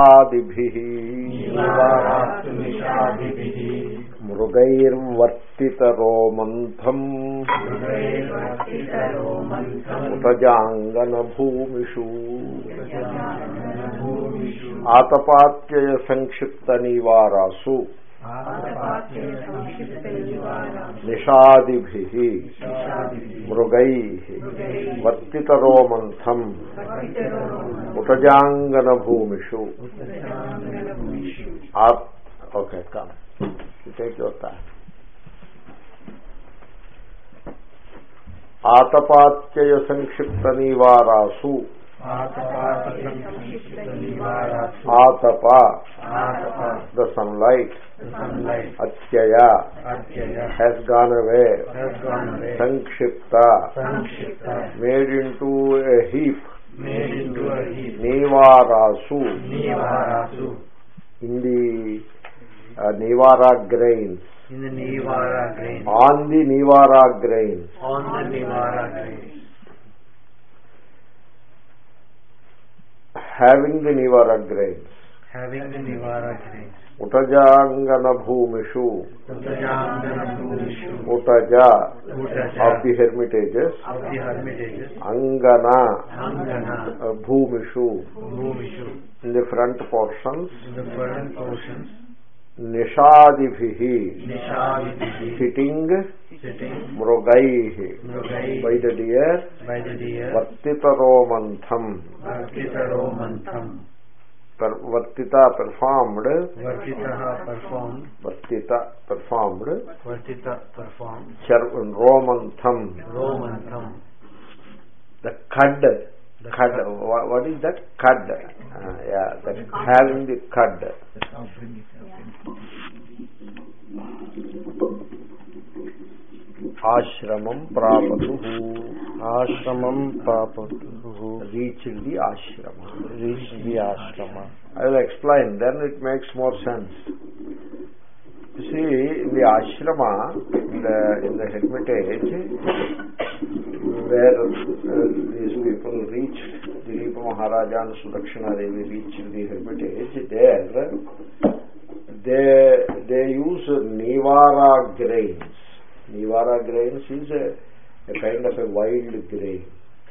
నిషాదిభిః మృగైర్వర్తితరోమంథం ఉతజాంగనభూమిషు ఆతపాత్యయ సంక్షిప్త నివారాసు నిషాదిభిః మృగైః వర్తితరోమంథం ఉతజాంగనభూమిషు. Okay, come take your time. ఆతపాత్యయ సంక్షిప్త నివారాసు. ఆతప the sunlight, atyaya has gone away, sankshipta made into a heap, nivarasu in the nivara grains, on the nivara grains, having the nivara grains, utajangana bhumishu, utaja of the hermitages, angana bhumishu in the front portions, nishadibhihi sitting, mrugaihi by the deer, vartitaromantham vartita performed, romantham the cud. What is that? Cud. Yeah, that having the cud. Ashramam prapatuhu. Reach the ashrama. I will explain, then it makes more sense. You see, in the ashrama, in the hermitage, where these people reached, Dilipa Maharaja and Sudakshina Devi reached the hermitage, there they use Nivara grains. Nivara grains is a kind of a wild grain.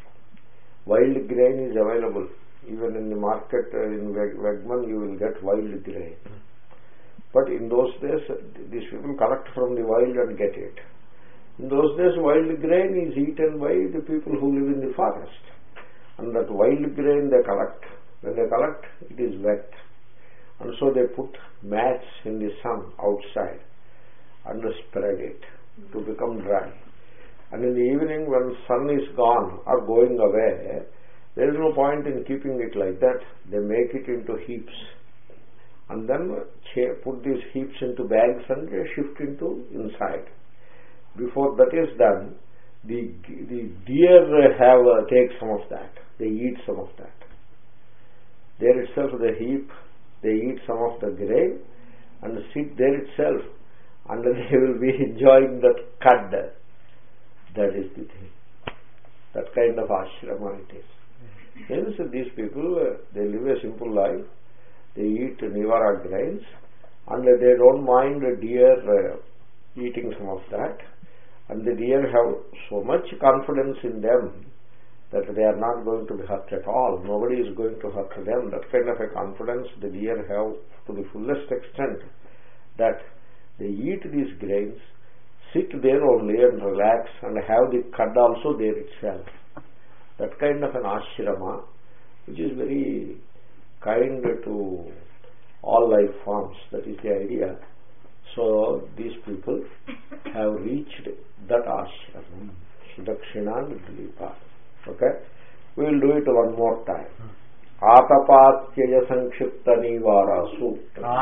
Wild grain is available. Even in the market, in Wegman, you will get wild grain. But in those days, these people collect from the wild and get it. In those days, wild grain is eaten by the people who live in the forest. And that wild grain they collect. When they collect, it is wet. And so they put mats in the sun outside and spread it to become dry. And in the evening, when sun is gone or going away, there is no point in keeping it like that. They make it into heaps and then put these heaps into bags and shift into inside. Before that is done, the deer take some of that. They eat some of that. There itself, the heap, they eat some of the grain and sit there itself, and they will be enjoying that cud. That is the thing. That kind of ashrama it is. Hence these people, they live a simple life. They eat nivara grains and they don't mind deer eating some of that. And the deer have so much confidence in them that they are not going to be hurt at all. Nobody is going to hurt them. That kind of a confidence the deer have to the fullest extent that they eat these grains, sit there only and relax and have the cud also there itself. That kind of an ashrama, which is very kind to all life forms. That is the idea. So these people have reached that ashram, Sudakshina and Dilipa. Okay? We will do it one more time. Atapatyaya Sankshipta Nivarasu.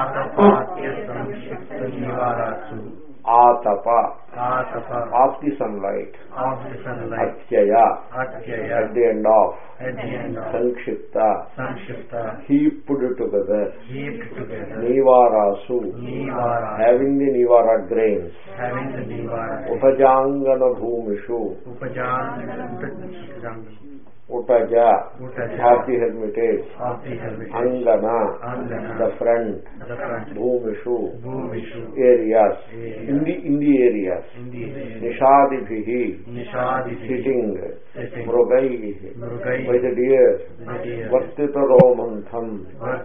Atapa of the sunlight. Atyaya at the end of. Sankshipta heaped together. Nivarasu having the nivara grains. Upajangana bhumishu Utaja, of the hermitage, Angana, the front, Bhumishu, areas, in the areas, Nishadibhihi, sitting, Mrugaihi, by the deers, Vartitaromantham,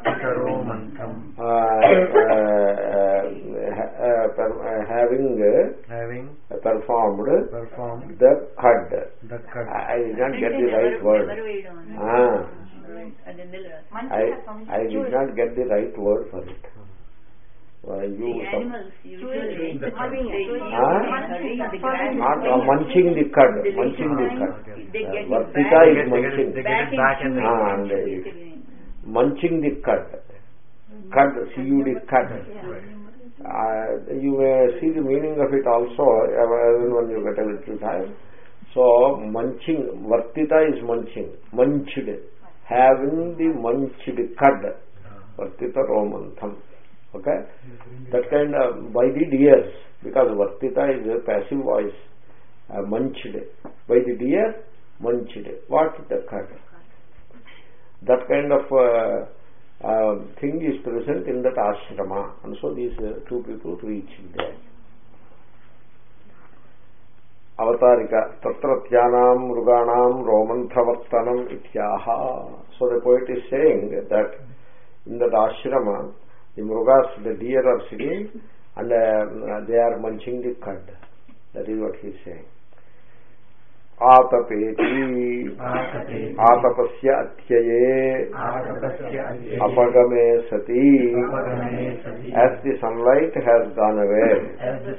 having performed the khad. I did not get the right word. I did not get the right word for it. Animals usually not munching the cud. Vartita is munching. Munching the cud. Cud, C-U-D, cud. You may see the meaning of it also when you get a little time. So, munching, Vartita is munching, munched, having the munched cud, Vartita romantham. Okay? That kind of, by the deers, because Vartita is a passive voice, munched. By the deer, munched. What? The cud. That kind of thing is present in that ashrama. And so these two people reached there. Avatarika Tatratyanam Mruganam Romanthavartanam Ityaha. So the poet is saying that in that ashrama, the Mrugas, the deer are sitting and they are munching the cud. That is what he is saying. Atapeti Atapasya Atyaye Apagame Sati. As the sunlight has gone away,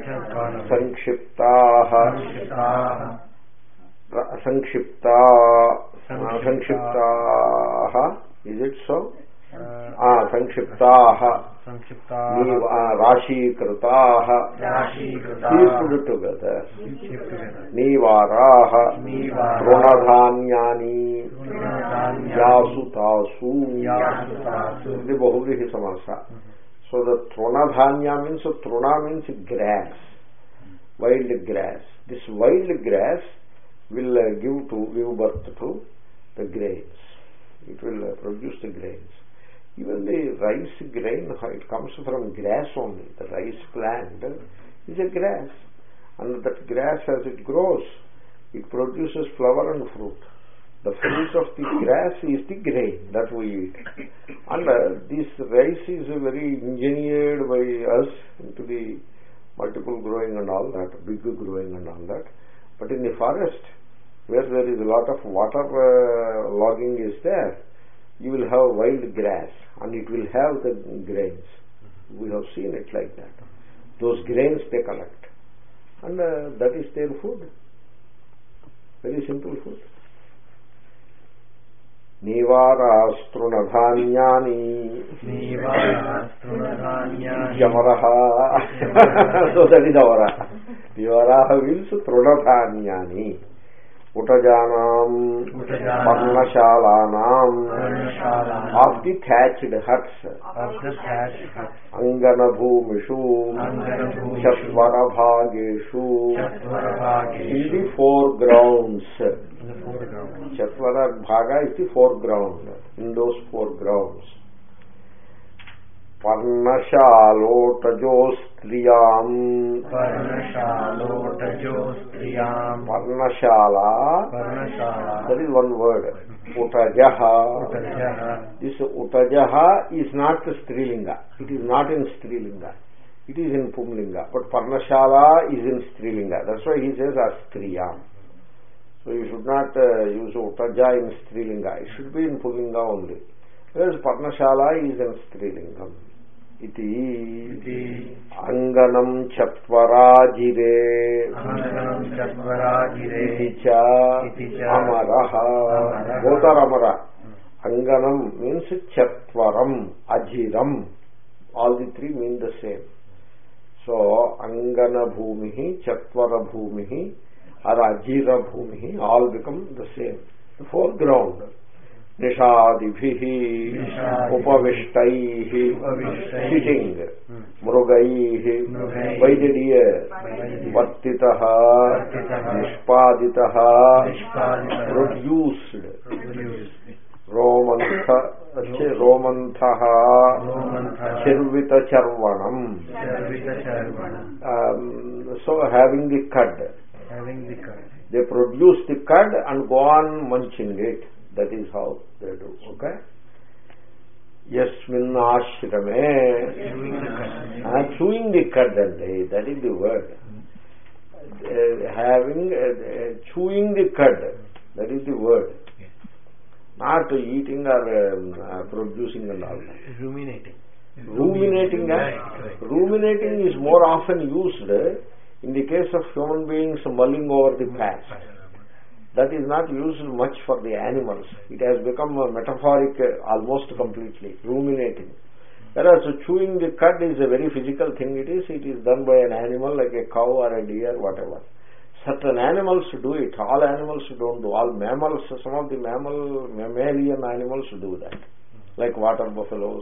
Sankhiptaha, is it so? Sankhiptaha, Rashi Kritaha, please put it together. Nivaraha, Trunadhanyani, Yasutasu, the Bahuvrihi Samasa. So the Trunadhanya means, Truna means grass, wild grass. This wild grass will give birth to the grains. It will produce the grains. Even the rice grain, it comes from grass only. The rice plant is a grass. And that grass, as it grows, it produces flower and fruit. The fruit of the grass is the grain that we eat. And this rice is very engineered by us into the multiple growing and all that, big growing and all that. But in the forest, where there is a lot of water logging is there, you will have wild grass and it will have the grains. We have seen it like that. Those grains they collect and that is their food. Very simple food. Nivarasthrunadhanyani Yamaraha. So that is Avara. Nivaraha means Trunadhanyani. Utajanam, Parnashalanam, of the thatched huts, Angana Bhumishu, Chatvara Bhageshu, in the foregrounds. Chatvara Bhaga is the foreground, in those foregrounds. Parnashalotajostriyam, Parnashala, that is one word. Utajaha. This Utajaha is not Strilinga. It is not in Strilinga. It is in Pumlinga. But Parnashala is in Strilinga. That's why he says Astriyam. So you should not use Utaja in Strilinga. It should be in Pumlinga only. Whereas Parnashala is in Strilingam. Iti Anganam Chatvarajire Iticha Amaraha. Both are Amara. Anganam means Chatvaram, Ajiram. All the three mean the same. So Angana Bhumihi, Chatvara Bhumihi or Ajira Bhumihi all become the same. The foreground. Nishadibhihi Upavishtai, sitting, మృగైః by the deer, వర్తితః నిష్పాదితః produced, రోమంథ రోమంథః Charvitha చర్వణం. So having the cud, they produce the cud and go on munching it. That is how they do. Okay. Yasmin ashrame, chewing the cud, that is the word. Having chewing the cud, that is the word. Not eating or producing and all that. Ruminating is more often used in the case of human beings mulling over the past. That is not used much for the animals. It has become a metaphoric almost completely, ruminating. Whereas chewing the cud is a very physical thing. It is done by an animal like a cow or a deer, whatever. Certain animals do it. All animals don't do. All mammals, some of the mammalian animals do that, like water buffaloes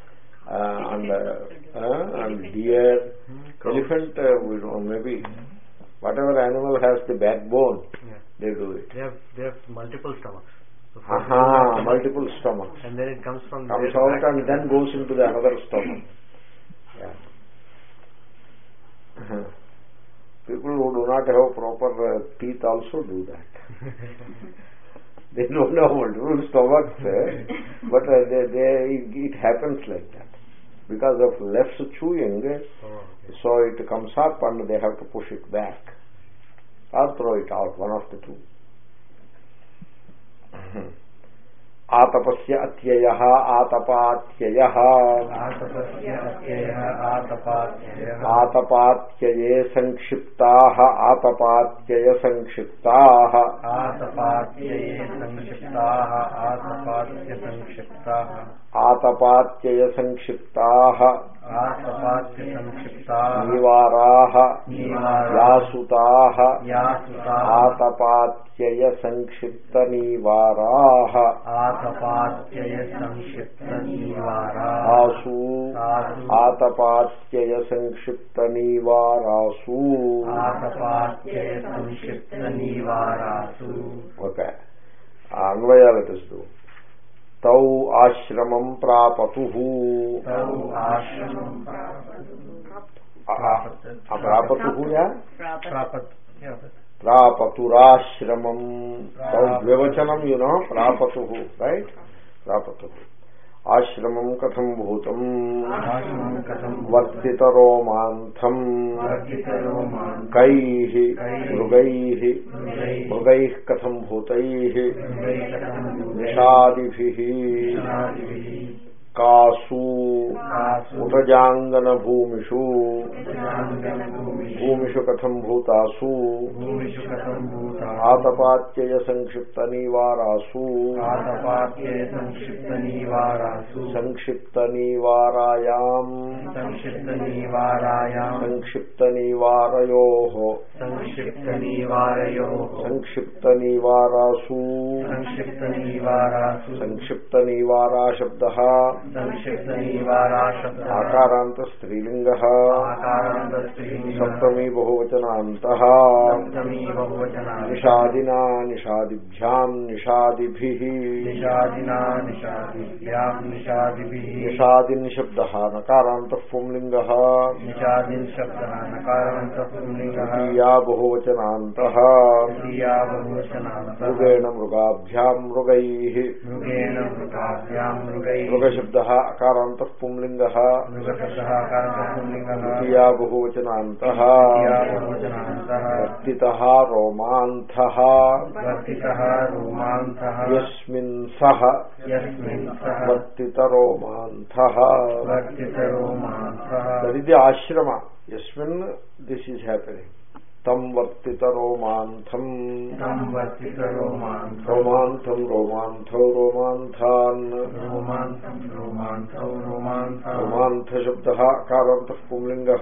and deer, elephant. We don't. Maybe whatever animal has the backbone, they do it. They have multiple stomachs. Multiple stomachs. And then it comes out and then goes into the another stomach. Yeah. People who do not have proper teeth also do that. They don't have multiple stomachs, but it happens like that. Because of less chewing, so it comes up and they have to push it back. Or throw it out, one of the two. ఆతపస్య అత్యయః ఆతపాత్యయః ఆతపాత్యయే సంక్షిప్తాః ఆతపాత్యయ సంక్షిప్తాః ఆతపాత్యయ సంక్షిప్తాః నివారాః యాసుతాః ఆతపాత్యయ సంక్షిప్త నివారాః ఆసు ఆతపాత్యయ సంక్షిప్త నివారాసు. Okay, అన్వయాలు తెలుసు. తౌ ఆశ్రమం ప్రాపతుః, ప్రాపతురాశ్రమం. తౌ ద్వివచనం, ప్రాపతుః, right? ప్రాపతుః. ఆశ్రమం కథం భూతం వర్తిత రోమాంథం కైః మృగైః మృగైః కథం భూతైః నిషాదిభిః కాసు ఉటజాంగన భూమిషు భూమిషు కథం భూతాసు ఆతపాత్యయ సంక్షిప్త నివారాసు సంక్షిప్త నివారాయాం సంక్షిప్త నివారయోః సంక్షిప్త నివారాసు సంక్షిప్త నివారా శబ్దః ఆకారాంత స్త్రీలింగః సప్తమీ బహువచనాంతః నిషాదినా నిషాదిభ్యాం నిషాదిభిః నిషాదిన్ శబ్దః నకారాంతః పుంలింగః తృతీయా బహువచనాంతః మృగేణ మృగాభ్యాం మృగైః మృగశబ్దః అకారాంతః పుంలింగః తృతీయా బహువచనాంతః వర్తితః రోమాంథః యస్మిన్ సహ వర్తిత రోమాంథః. That is the ashrama. యస్మిన్ దిస్ ఈజ్ హ్యాపెనింగ్. తం వర్తిత రోమాంథం రోమాంథం రోమాంథౌ రోమాంథాన్ రోమాంథ శబ్దః అకారాంతః పుంలింగః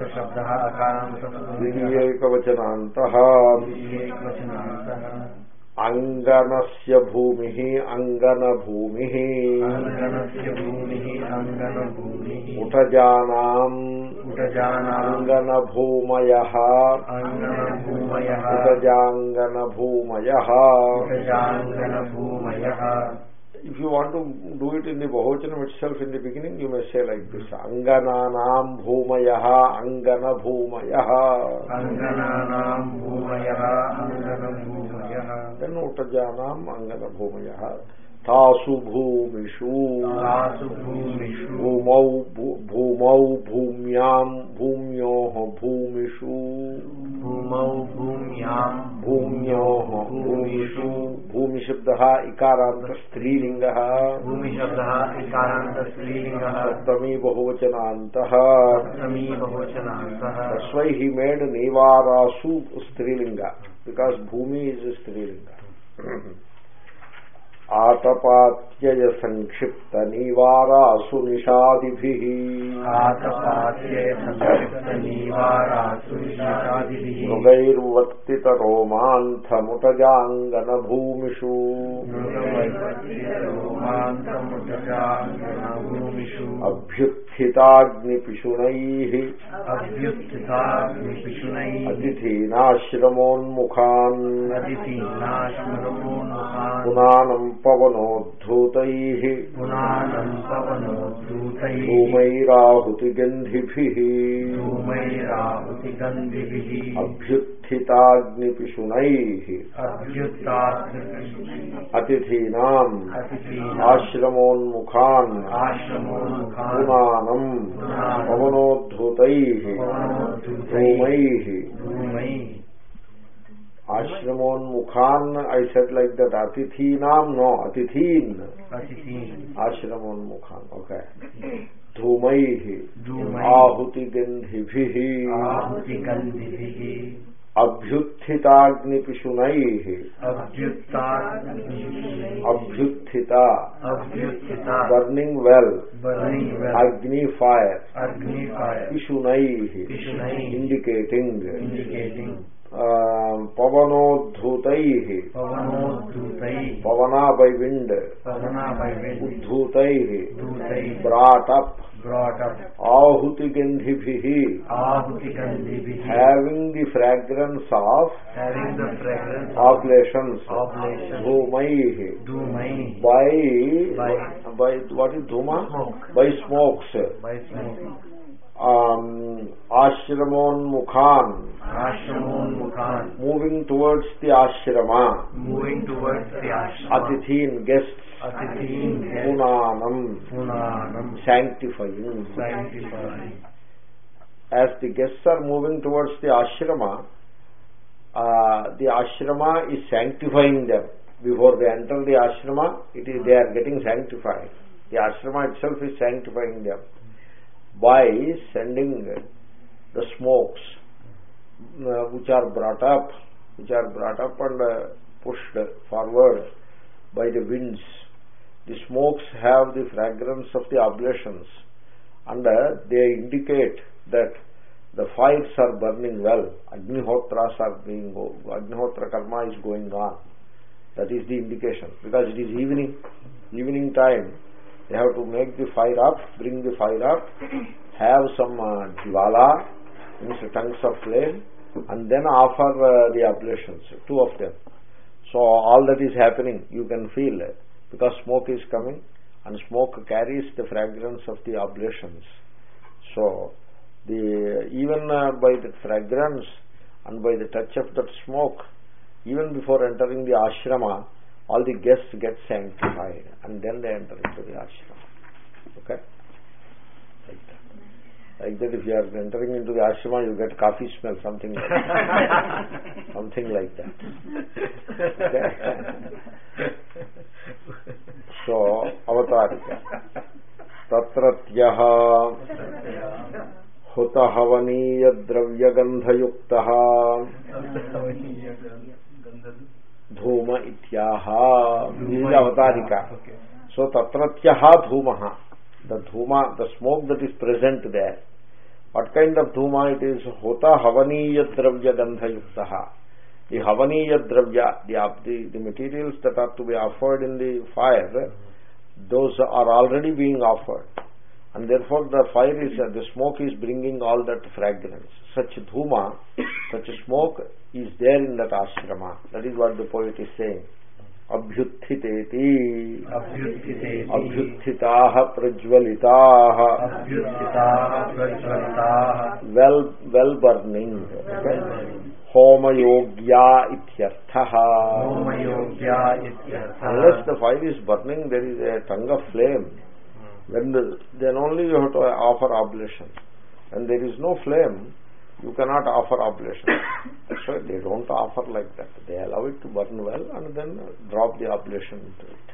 ద్వితీయేకవచనాంతః అంగనస్య భూమిః అంగనభూమిః ఉటజానాం అంగనభూమయః ఉటజాంగనభూమయః. If you want to do it in the Bahochanam itself in the beginning, you may say like this: Angananam bhumayah angana bhumayah. Angananam bhumayah angana bhumayah. Then utajanam angana bhumayah. Tasu bhumishu. Tasu bhumishu. Bhumau bhumyam bhumyoh bhumishu. Bhumau bhumyam bhumyoh bhumishu. Bhumi shabdaha ikaranta strilingaha. Bhumi shabdaha ikaranta strilingaha. Saptami bahuvachanantah. Saptami bahuvachanantah. That's why he made Nivarasu strilinga, because Bhumi is a strilinga. आतपात्यय संक्षिप्त निवारासु निषादिभिः. आतपात्यय संक्षिप्त निवारासु निषादिभिः. मृगैर्वर्तित रोमान्थमुटजाङ्गन भूमिषु. अभ्युत्थिताग्निपिशुनैः. अतिथीनाश्रमोन्मुखान्. पुनानं पवनोद्धूतैः. धूमैराहुतिगन्धिभिः. अभ्युत्थिताग्निपिशुनैः. अतिथीनाम् आश्रमोन्मुखान्. पुनानं पवनोद्धूतैः. धूमैः. Ashramonmukhan, I said like that. Atithinam, no, atithin. Ashramonmukhan, okay. Dhumaihi. Ahuti gandhibhihi. Abhyuthitagni pishunaihi. Abhyuthita. Burning well. Agni fire. Pishunaihi. Indicating. Pavanodhutaihi. Pavana by wind. Uddhutaihi. Brought up. Ahuti gandhibhihi. Having the fragrance of oblations. Dhumaihi. By what is dhuma? By smokes. Ashramonmukhan. Moving towards the ashrama. Atithin, guests. Punanam. Sanctifying. As the guests are moving towards the ashrama is sanctifying them. Before they enter the ashrama, they are getting sanctified. The ashrama itself is sanctifying them by sending the smokes which are brought up and pushed forward by the winds. The smokes have the fragrance of the oblations, and they indicate that the fires are burning well. Agnihotras are being, Agnihotra karma is going on. That is the indication, because it is evening time. They have to make the fire up, bring the fire up, have some jwala, means tongues of flame, and then offer the oblations, 2 of them. So all that is happening, you can feel, because smoke is coming, and smoke carries the fragrance of the oblations. So even by the fragrance and by the touch of that smoke, even before entering the ashrama, all the guests get sanctified, and then they enter into the ashrama. Okay? Like that, if you are entering into the ashrama, you get coffee smell, something like that. Something like that. Okay? So, avatarika. Tatratyaha huta havaniya dravya gandha yuktaha dhuma ityaha. This is avatarika. So tatratyaha dhumaha. The dhuma, the smoke that is present there. What kind of dhuma it is? Hota havaniya dravya gandha yuktaha. the havaniya dravya, the materials that are to be offered in the fire, those are already being offered, and therefore the fire is, the smoke is bringing all that fragrance. Such dhuma, such smoke is there in that ashrama. That is what the poet is saying. Abhyuthiteti, abhyuthitaha prajvalitaha, well burning. Homa yogya ityarthaha. Unless the fire is burning, there is a tongue of flame. Then only you have to offer oblation. When there is no flame, you cannot offer oblation. That's why they don't offer like that. They allow it to burn well and then drop the oblation into it.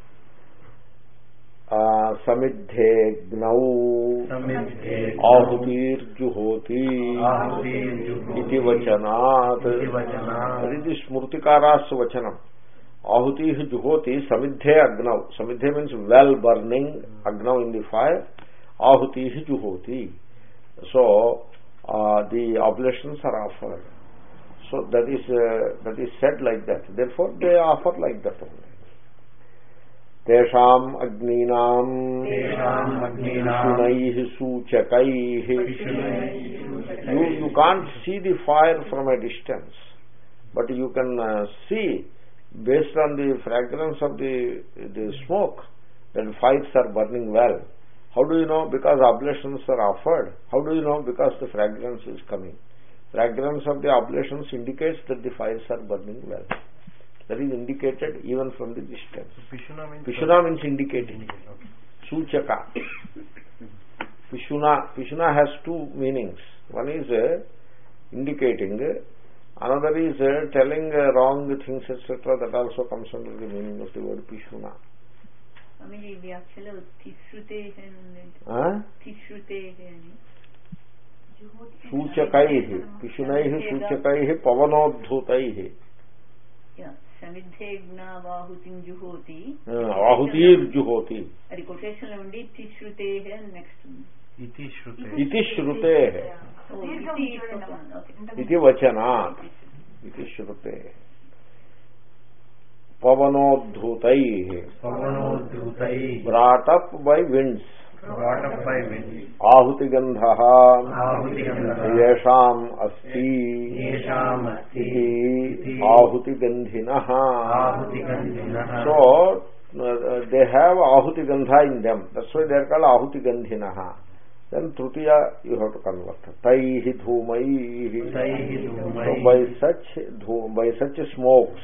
Samidhe gnau ahutir juhoti iti vachanat. That is the smrutikaras vachanam. Ahuti juhoti samidhe agnau. Samidhe means well burning, agnau in the fire. Ahuti juhoti. So the oblations are offered. So that is said like that. Therefore they offer like that only. Tesham agninam shunaihi suchakaihi. You can't see the fire from a distance, but you can see based on the fragrance of the smoke that fires are burning well. How do you know? Because oblations are offered. How do you know? Because the fragrance is coming. Fragrance of the oblations indicates that the fires are burning well. That is indicated even from the distance. Pishuna means indicating. Suchaka. Pishuna has two meanings. One is indicating. Another is telling wrong things, etc. That also comes under the meaning of the word Pishuna. Suchakaihi. Pishunaihi suchakaihi pavanodbhutaihi. Samidhe gna vahutim juhoti. Ahutir juhoti. Adi quotation lo undi tishrute and next iti shrute. Iti shrute. Iti vachana. Iti shrute. Pavanodbhutaihi. Brought up by winds. Ahuti gandhaha yesham asti iti ahuti gandhinaha. So they have ahuti gandha in them. That's why they are called ahuti gandhinaha. Then trutiya you have to convert. Taihi dhumaihi. So by such smokes,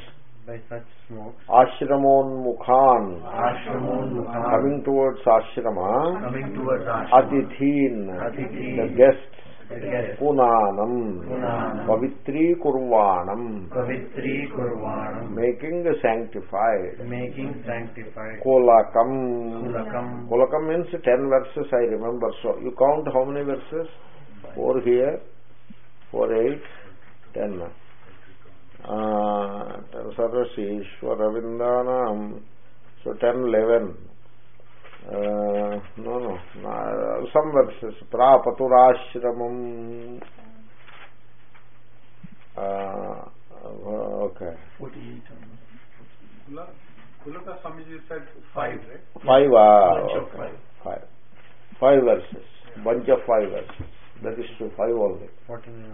ashramon mukhan, coming towards ashrama, atithin, the guests, punanam, pavitri kurvanam, making sanctified, kolakam. Kolakam means 10 verses I remember. So you count how many verses? 4 here, 4, 8, 10. Sarvasi Ishwara Vindanam. So 10, 11. No. Some verses. Prapaturashramam. Okay. 48. Kulaka Swamiji said 5, right? 5. Okay. 5 verses. Bunch of 5 verses. That is true. 5 only. 14.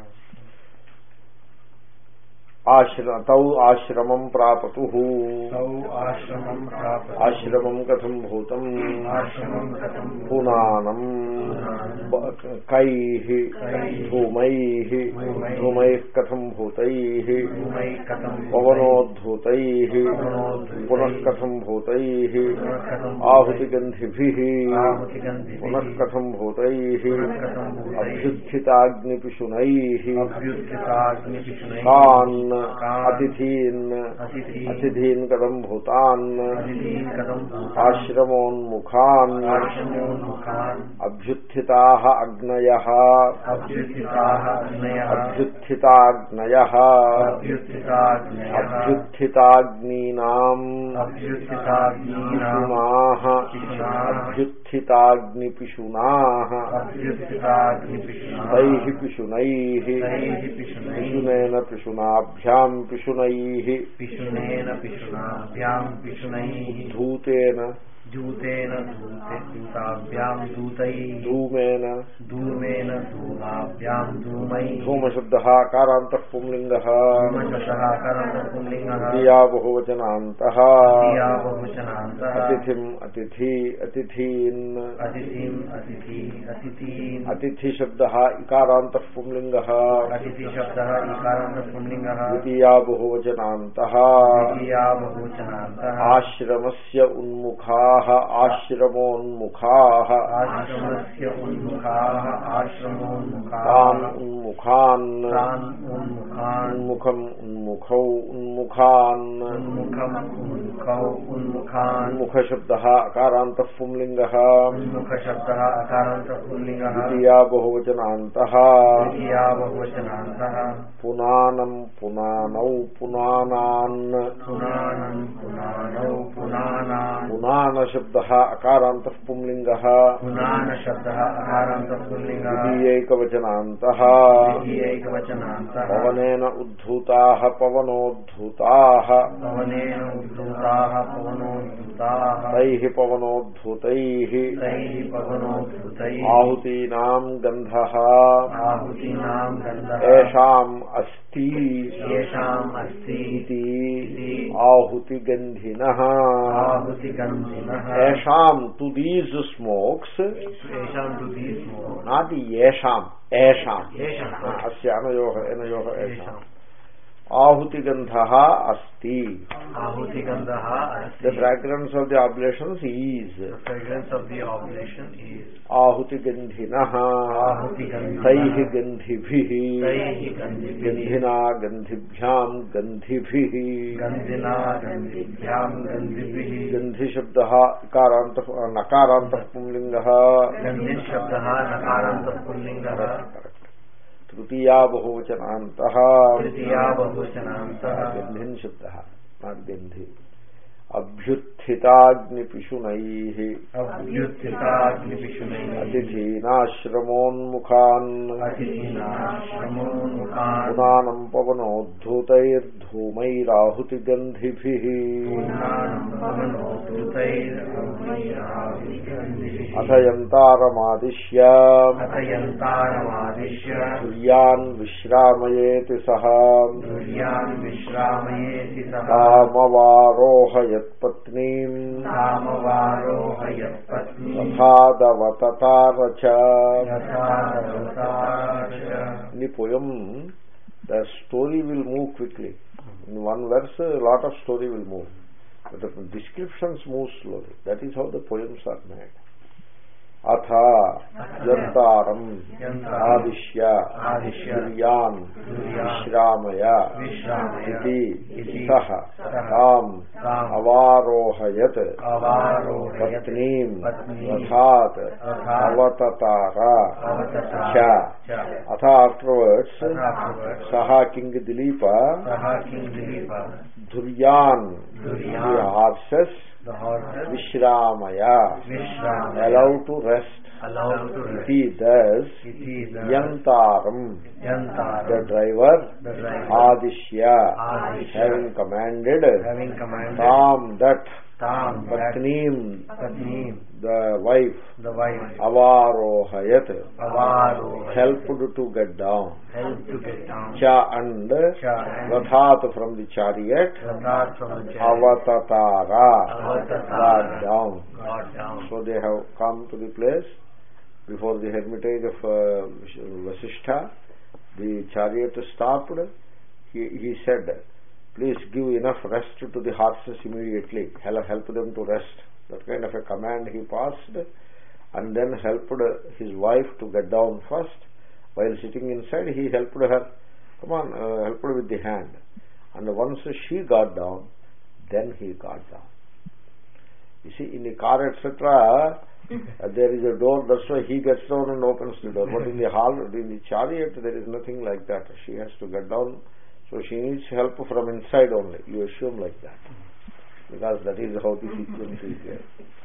Tau ashramam prapatuhu. Ashramam katham bhutam. Punanam kaihi dhumaihi. Dhumaih katham bhutaihi. Pavanodbhutaihi. Punah katham bhutaihi. Ahuti gandhibhihi. Punah katham bhutaihi. Abhyuthitagni pishunaihi. Kan atithin kadam bhutan ashramon mukhan abhyuthitaha అగ్నయః అభ్యుత్థితాః అగ్నయః అభ్యుత్థితాగ్నయః అభ్యుత్థితాగ్నయః అభ్యుత్థితాగ్నీనాం అభ్యుత్థితాగ్నీనాం పిశునాః అభ్యుత్థితాగ్నిపిశునాః అభ్యుత్థితాగ్నిపిశునాః తైః పిశునైః పిశునేన పిశునాభ్యాం పిశునైః పిశునేన పిశునాభ్యాం పిశునైః ధూతేన జూతేన దూతాభ్యాం దూతైః ధూమేన ధూమేన ధూమాభ్యాం ధూమైః ధూమశబ్దः కారాంతః పుంలింగः ధూమశబ్దः కారాంతః పుంలింగः క్రియా బహువచనాంతః క్రియా బహువచనాంతః అతిథిం అతిథి అతిథీన్ అతిథిం అతిథి అతిథీన్ అతిథి శబ్దः ఇకారాంతః పుంలింగः అతిథి శబ్దः ఇకారాంతః పుంలింగः ద్వితీయా బహువచనాంతః ద్వితీయా బహువచనాంతః ఆశ్రమస్య ఉన్ముఖాః ఆశ్రమోన్ముఖాః ఆశ్రమస్య ఉన్ముఖాః ఆశ్రమోన్ముఖాః తాన్ ఉన్ముఖాన్ తాన్ ఉన్ముఖాన్ ఉన్ముఖం ఉన్ముఖౌ ఉన్ముఖాన్ ఉన్ముఖం ఉన్ముఖౌ ఉన్ముఖాన్ ఉన్ముఖ శబ్దः అకారాంతః పుంలింగः ఉన్ముఖ శబ్దः అకారాంతః పుంలింగः ద్వితీయా బహువచనాంతః ద్వితీయా బహువచనాంతః పునానం పునానౌ పునానాన్ పునానం పునానౌ పునానాన్ పునాన శబ్దः అకారాంతః పుంలింగः పునాన శబ్దः అకారాంతః పుంలింగः ద్వితీయైకవచనాంతః ద్వితీయైకవచనాంతః పవనేన ఉద్ధూతాః పవనోద్ధూతాః పవనేన ఉద్ధూతాః పవనోద్ధూతాః తైః పవనోద్ధూతైః తైః పవనోద్ధూతైః ఆహుతీనాం గంధః ఆహుతీనాం గంధః ఏషాం అస్తి యేషాం అస్తి ఇతి ఇతి ఆహుతిగంధినః ఆహుతిగంధినః ఏషాం టు దీస్ స్మోక్స్ యేషాం టు దీస్ నాట్ ఏషాం ఏషాం యేషాం అస్య అనయోః ఎనయోః ఏషాం ఆహుతిగంధః అస్తి ఆహుతిగంధః అస్తి the fragrance of the oblations is the fragrance of the oblation is ఆహుతిగంధినః ఆహుతిగంధినః తైః గంధిభిః తైః గంధిభిః గంధినా గంధిభ్యాం గంధిభిః గంధినా గంధిభ్యాం గంధిభిః గంధి శబ్దः ఇకారాంతః నకారాంతః పుంలింగः గంధిన్ శబ్దः నకారాంతః పుల్లింగः తృతీయా బహువచనాంతః తృతీయా బహువచనాంతః గంధిన్ శబ్దः నాట్ గంధి అభ్యుత్థితాగ్నిపిశునైః అభ్యుత్థితాగ్నిపిశునైః అతిథీనాశ్రమోన్ముఖాన్ అతిథీనాశ్రమోన్ముఖాన్ పునానం పవనోద్ధూతైర్ధూమైరాహుతిగంధిభిః పునానం పవనోద్ధూతైర్ధూమైరాహుతిగంధిభిః అథయంతారమాదిశ్య అథయంతారమాదిశ్య తుర్యాన్ విశ్రామయేతి సహ తుర్యాన్ విశ్రామయేతి సహ తామవారోహయత్పత్నీం తామవారోహయత్పత్నీ తథాదవతతార చ. యథాదవతార. In the poem, the story will move quickly. In one verse, a lot of story will move. But the descriptions move slowly. That is how the poems are made. అథ యంతారం ఆదిశ్య తుర్యాన్ విశ్రామయ ఇతి సహ తాం అవారోహయత్ పత్నీం దధాత్ అవతతార చ. అథ ఆఫ్టర్వర్డ్స్ సహ కింగ్ దిలీప ధుర్యాన్ horses Vishramaya, allow to rest. Iti thus, Yantaram, the driver, Adishya, having commanded, Tam, that, Patneem, the wife, Avarohayat, helped to get down. Cha and Vathat from the chariot, Avatatara, got down. So they have come to the place before the hermitage of Vasishtha. The chariot stopped. He said, please give enough rest to the horses immediately. Help them to rest. That kind of a command he passed, and then helped his wife to get down first. While sitting inside, he helped her. Come on, helped with the hand. And once she got down, then he got down. You see, in the car, etc., There is a door, that's why he gets down and opens the door. But in the hall, in the chariot, there is nothing like that. She has to get down, so she needs help from inside only. You assume like that, because that is how the sequence is there.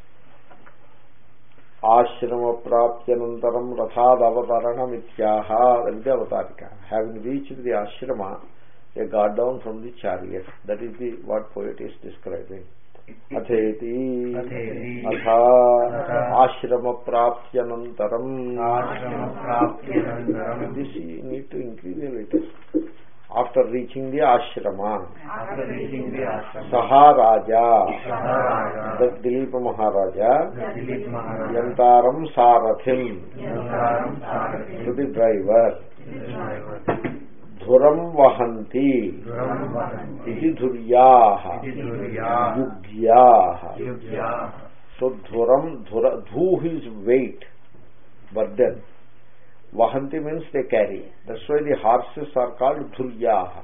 Ashrama prapyanantaram rathad avataranam ityaha. That is the avatarika. Having reached the ashrama, they got down from the chariot. That is the what poet is describing. Atheti atha ashrama prapyanantaram. This you need to increase a little. After reaching the ashrama, Saha Raja, the Dilipa Maharaja, Yantaram Sarathim, to the driver, Dhuram Vahanti, Iti Dhuryaha, Yugyaha. So Dhuram, Dhu is weight, burden. Vahanti means they carry. That's why the horses are called Dhuryaha.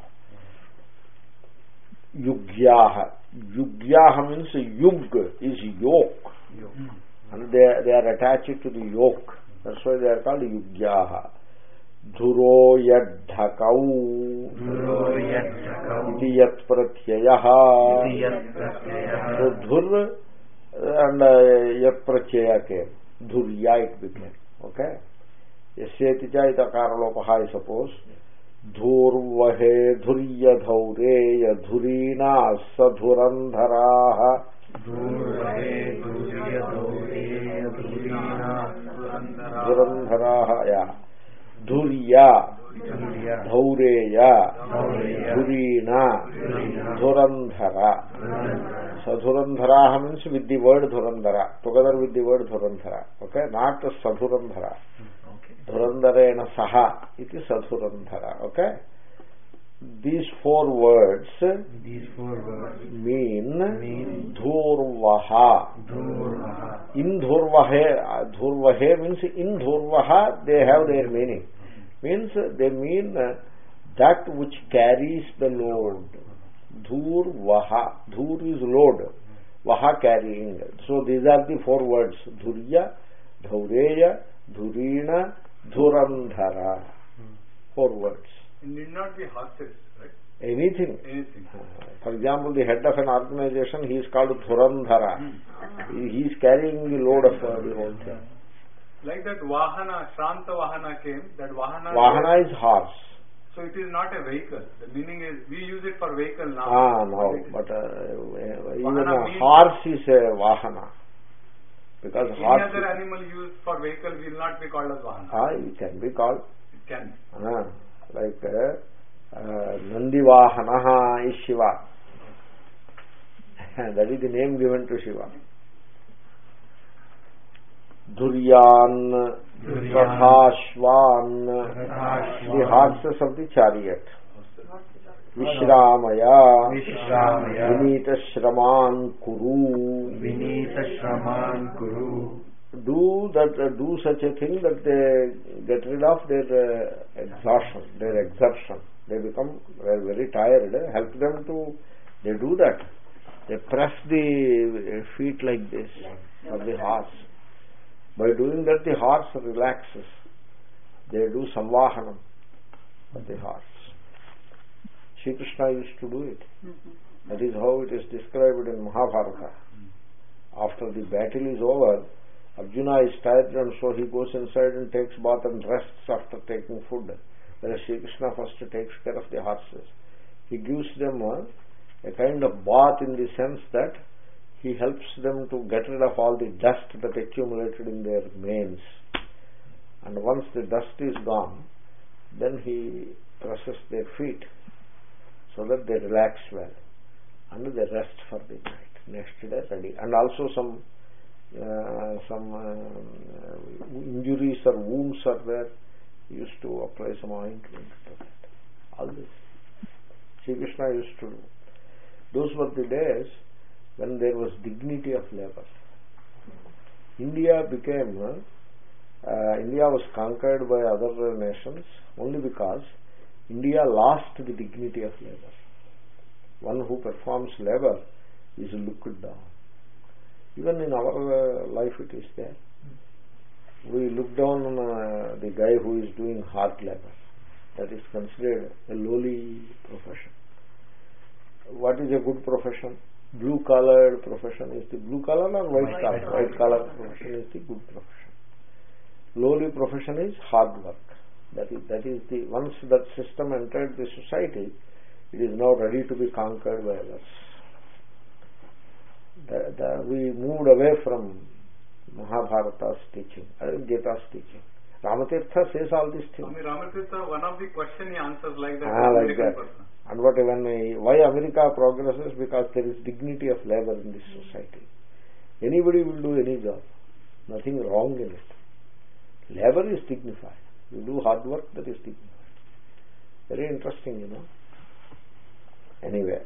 Yugyaha. Yugyaha means yug is yoke. And they are attached to the yoke. That's why they are called Yugyaha. Dhuro yadhakau. Iti yat pratyayaha. So dhur and yat pratyaya came. Dhurya it became. Okay? Yasyeti cha itakaralopaha, I suppose. Dhurvahe dhurya dhaureya dhurina sadhurandharaha. Dhurandharaha, yeah. Dhurya dhaureya dhurina dhurandhara. Sadhurandharaha means with the word dhurandhara, together with the word dhurandhara. Okay, not sadhurandhara. Dhurandarena saha iti sadhurandhara. Okay, these four words mean dhurvaha. In dhurvahe means in dhurvaha they have their meaning. Means they mean that which carries the load. Dhurvaha. Dhur is load, vaha carrying. So these are the four words: dhurya, dhaureya, dhurina, dhurandhara. Four words. It need not be horses, right? Anything. Anything. For example, the head of an organization, he is called Dhurandhara. He is carrying the load of the whole thing. Like that Vahana, Shanta Vahana came, that Vahana... Vahana is horse. So it is not a vehicle. The meaning is, we use it for vehicle now. No, but even a horse is a Vahana. Because any horse... other animal used for vehicle will not be called as Vahana. It can be called. It can. Like Nandivahanaha is Shiva. That is the name given to Shiva. Dhuryan, Rathashvan, the horses of the chariot. Vishramaya, Vinita Shraman Kuru. Do such a thing that they get rid of their exhaustion, their exertion. They become very tired. Help them to, they do that. They press the feet like this of the horse. By doing that, the horse relaxes. They do samvahanam of the horse. Sri Krishna used to do it. That is how it is described in Mahabharata. After the battle is over, Arjuna is tired and so he goes inside and takes bath and rests after taking food. Whereas Sri Krishna first takes care of the horses. He gives them a kind of bath in the sense that he helps them to get rid of all the dust that accumulated in their manes. And once the dust is gone, then he presses their feet so that they relax well. And they rest for the night. Next day ready. And also some injuries or wounds are there. He used to apply some ointment to that. All this Sri Krishna used to do. Those were the days when there was dignity of labor. India was conquered by other nations only because India lost the dignity of labor. One who performs labor is looked down. Even in our life it is there. on the guy who is doing hard labor. That is considered a lowly profession. What is a good profession? Blue collar profession is the blue collar or white collar? White collar profession is the good profession. Lowly profession is hard work. That is the once that system entered the society, it is now ready to be conquered by others. We moved away from Mahabharata's teaching, Gita's teaching. Ramatirtha says all these things. Ramatirtha, one of the question he answers like that. Like that. Person. And why America progresses? Because there is dignity of labor in this society. Anybody will do any job. Nothing wrong in it. Labor is dignified. You do hard work, that is dignified. Very interesting, Anyway.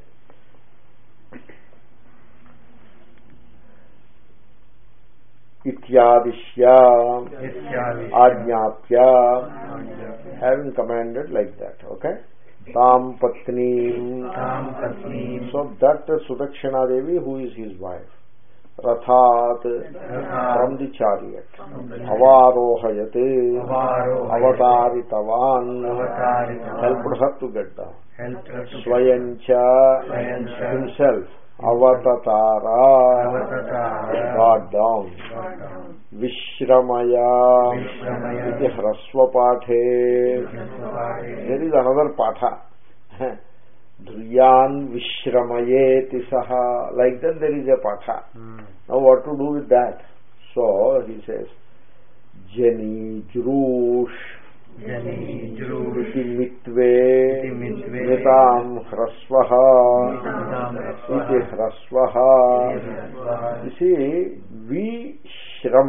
Ityadishya Ajñapya, having commanded like that. Okay? Tam Patni. So that Sudakshana Devi, who is his wife, Rathat, from the chariot, Avarohayate, Avataritavan, helped her to get down. Swayancha, himself, Avatatara, got down. Vishramaya, iti hrasvapathe. There is another patha. Dhuryan Vishramayeti Saha. Like that there is a patha. Now what to do with that? So he says, Jani Jrush Iti Mitve Nitam Hrasvaha Iti Hrasvaha. You see, Vishram.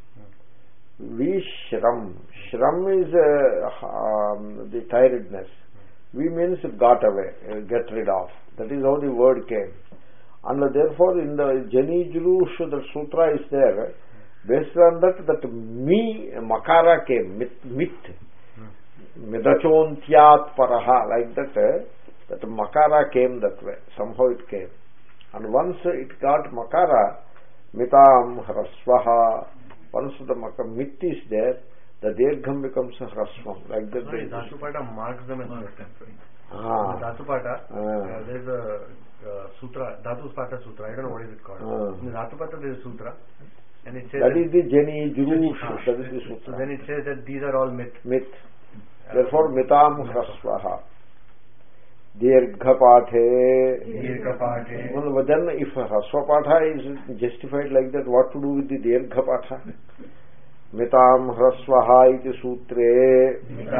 Shram is the tiredness. We means got away, get rid of. That is how the word came. And therefore in the Jani Jrush, the sutra is there. Based on that makara came, mit. Midachontyat paraha, like that makara came that way. Somehow it came. And once it got makara, mitam hrasvaha, once the mit is there, the dirgham becomes a hrasvam. Like that. Dhatupata marks them as different. Dhatupata, there is a sutra, Dhatupata sutra. I don't know what is it called. In Dhatupata there is a sutra. And it says that is the Jani Jurush. That is the sutra. So then it says that these are all myth. Therefore, mitam hrasvaha. Dirghapathe. Then if hrasvapatha is justified like that, what to do with the dirghapatha? Mitam hrasvaha iti sutre.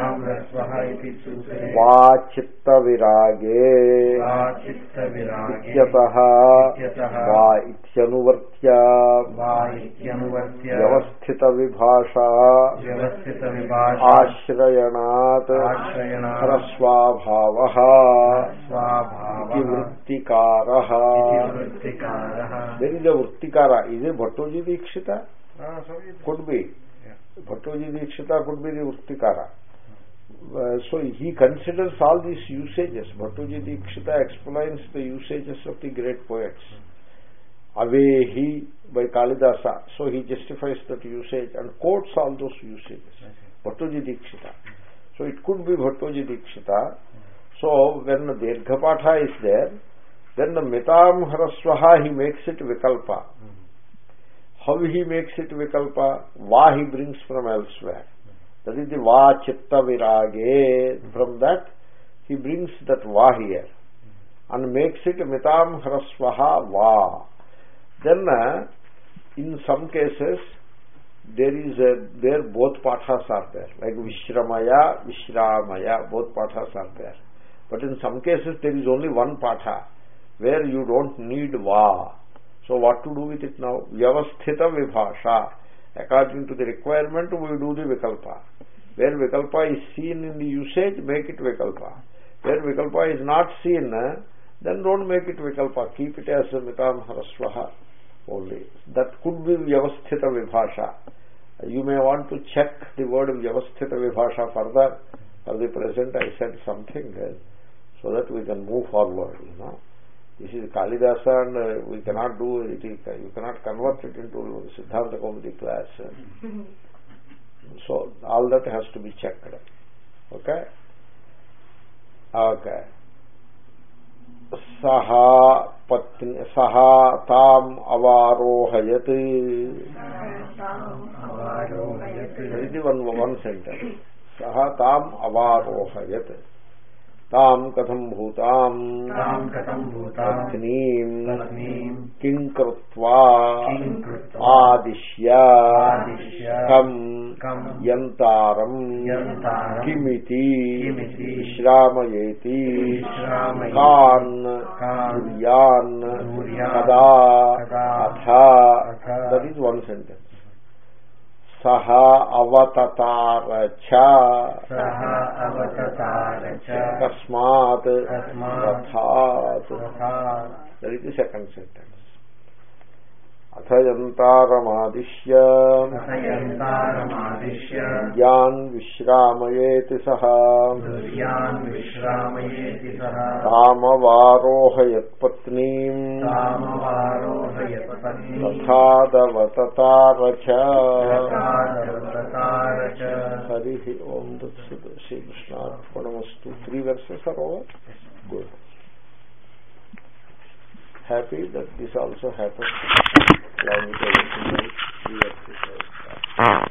Vachitta virage. Ityataha. Va ityanuvartya. Vyavasthita vibhasha. Ashrayanat. Hrasvabhavaha. Iti vrittikaraha. There is a vrittikara. Is it Bhattoji Dikshita? Could be. Bhattoji Dikshita could be the Vrittikara. So he considers all these usages. Bhattoji Dikshita explains the usages of the great poets. Avehi by Kalidasa. So he justifies that usage and quotes all those usages. Bhattoji Dikshita. So it could be Bhattoji Dikshita. So when the Dirghapatha is there, then the Mitam Hrasvaha he makes it Vikalpa. How he makes it Vikalpa? Va he brings from elsewhere. That is the Va Chitta Virage. From that he brings that Va here and makes it Mitam Hrasvaha Va. Then in some cases there both pathas are there, like Vishramaya, both pathas are there. But in some cases there is only one patha where you don't need Va. So what to do with it now? Vyavasthita vibhasha. According to the requirement, we do the vikalpa. Where vikalpa is seen in the usage, make it vikalpa. Where vikalpa is not seen, then don't make it vikalpa. Keep it as a mitam hrasvaha only. That could be vyavasthita vibhasha. You may want to check the word vyavasthita vibhasha further. For the present, I said something so that we can move forward, This is Kalidasa and we cannot do it. You cannot convert it into Siddhanta Kaumudi class. So all that has to be checked. Okay. Saha patni saha tam avarohayat. That is the one sentence. Saha tam avarohayat. ताम कथम भूताम पत्नीम किं कृत्वा आदिश्य कम यंतारम किमिति विश्रामयेति कान सूर्यान कदा अथ. That is one sentence. सह अवततार च तस्मात् रथात्. That is the second sentence. अथ यन्तारमादिश्य यान् विश्रामयेति सः तामवारोहयत्पत्नीम् तथादवततार च. हरिः ओम् तत्सत्. श्रीकृष्णार्पणमस्तु. 3 verses are over. Good. Happy that this also happens along with everything else.